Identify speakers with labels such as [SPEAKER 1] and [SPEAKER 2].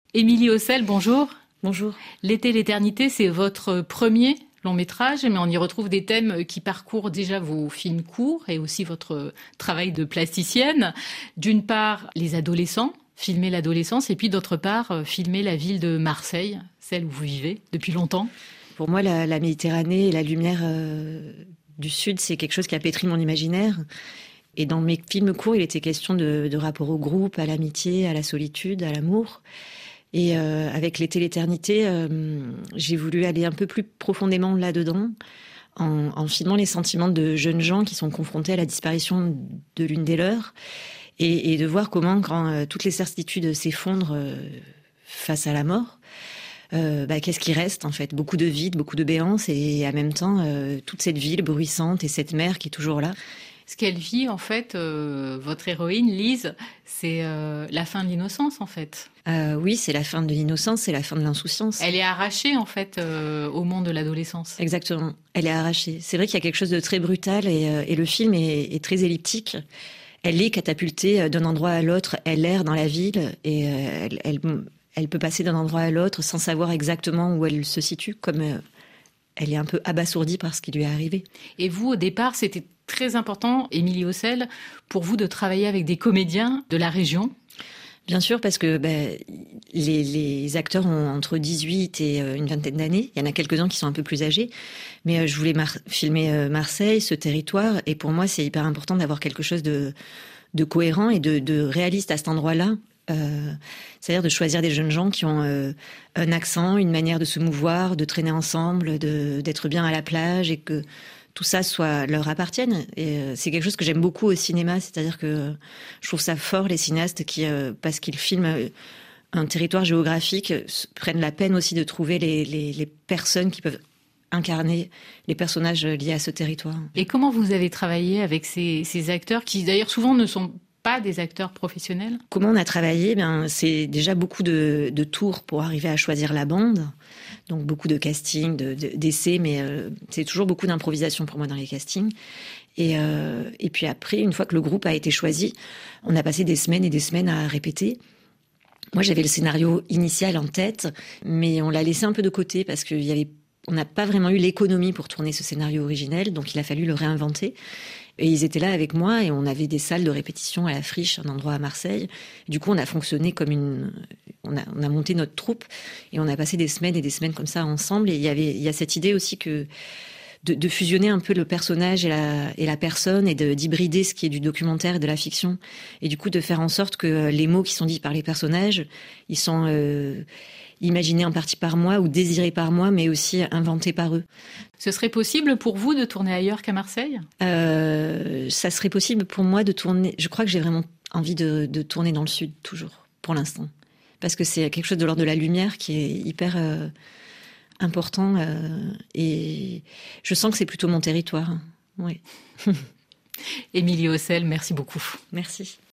[SPEAKER 1] Émilie Hossel, bonjour.
[SPEAKER 2] Bonjour.
[SPEAKER 1] L'été, l'éternité, c'est votre premier long métrage, mais on y retrouve des thèmes qui parcourent déjà vos films courts et aussi votre travail de plasticienne. D'une part, les adolescents, filmer l'adolescence, et puis d'autre part, filmer la ville de Marseille, celle où vous vivez depuis longtemps.
[SPEAKER 2] Pour moi, la Méditerranée et la lumière du Sud, c'est quelque chose qui a pétri mon imaginaire. Et dans mes films courts, il était question de rapport au groupe, à l'amitié, à la solitude, à l'amour. Et avec l'été, l'éternité, j'ai voulu aller un peu plus profondément là-dedans, en filmant les sentiments de jeunes gens qui sont confrontés à la disparition de l'une des leurs, et de voir comment, quand toutes les certitudes s'effondrent face à la mort, qu'est-ce qui reste en fait? Beaucoup de vide, beaucoup de béance, et en même temps, toute cette ville bruissante et cette mer qui est toujours là.
[SPEAKER 1] Ce qu'elle vit, en fait, votre héroïne, Lise, c'est la fin de l'innocence, en fait.
[SPEAKER 2] Oui, c'est la fin de l'innocence, c'est la fin de l'insouciance.
[SPEAKER 1] Elle est arrachée, en fait, au monde de l'adolescence.
[SPEAKER 2] Exactement, elle est arrachée. C'est vrai qu'il y a quelque chose de très brutal, et le film est très elliptique. Elle est catapultée d'un endroit à l'autre, elle erre dans la ville, et elle peut passer d'un endroit à l'autre sans savoir exactement où elle se situe, comme elle est un peu abasourdie par ce qui lui est arrivé.
[SPEAKER 1] Et vous, au départ, c'était très important, Émilie Hossel, pour vous de travailler avec des comédiens de la région?
[SPEAKER 2] Bien sûr, parce que les acteurs ont entre 18 et une vingtaine d'années. Il y en a quelques-uns qui sont un peu plus âgés. Mais je voulais filmer Marseille, ce territoire. Et pour moi, c'est hyper important d'avoir quelque chose de cohérent et de réaliste à cet endroit-là. C'est-à-dire de choisir des jeunes gens qui ont un accent, une manière de se mouvoir, de traîner ensemble, d'être bien à la plage, et que tout ça leur appartienne. Et c'est quelque chose que j'aime beaucoup au cinéma, c'est-à-dire que je trouve ça fort, les cinéastes qui, parce qu'ils filment un territoire géographique, prennent la peine aussi de trouver les personnes qui peuvent incarner les personnages liés à ce territoire.
[SPEAKER 1] Et comment vous avez travaillé avec ces acteurs qui d'ailleurs souvent ne sont pas des acteurs professionnels?
[SPEAKER 2] Comment on a travaillé? C'est déjà beaucoup de tours pour arriver à choisir la bande. Donc beaucoup de casting, d'essais, mais c'est toujours beaucoup d'improvisation pour moi dans les castings. Et puis après, une fois que le groupe a été choisi, on a passé des semaines et des semaines à répéter. Moi, j'avais le scénario initial en tête, mais on l'a laissé un peu de côté parce on n'a pas vraiment eu l'économie pour tourner ce scénario originel, donc il a fallu le réinventer. Et ils étaient là avec moi, et on avait des salles de répétition à la Friche, un endroit à Marseille. Du coup, on a fonctionné comme on a monté notre troupe, et on a passé des semaines et des semaines comme ça ensemble. Et il y a cette idée aussi de fusionner un peu le personnage et la personne, et d'hybrider ce qui est du documentaire et de la fiction. Et du coup, de faire en sorte que les mots qui sont dits par les personnages, ils sont imaginés en partie par moi ou désirés par moi, mais aussi inventés par eux.
[SPEAKER 1] Ce serait possible pour vous de tourner ailleurs qu'à Marseille?
[SPEAKER 2] Ça serait possible pour moi de tourner. Je crois que j'ai vraiment envie de tourner dans le Sud, toujours, pour l'instant. Parce que c'est quelque chose de l'ordre de la lumière qui est hyper important. Et je sens que c'est plutôt mon territoire. Oui.
[SPEAKER 1] Émilie Hossel, merci beaucoup.
[SPEAKER 2] Merci.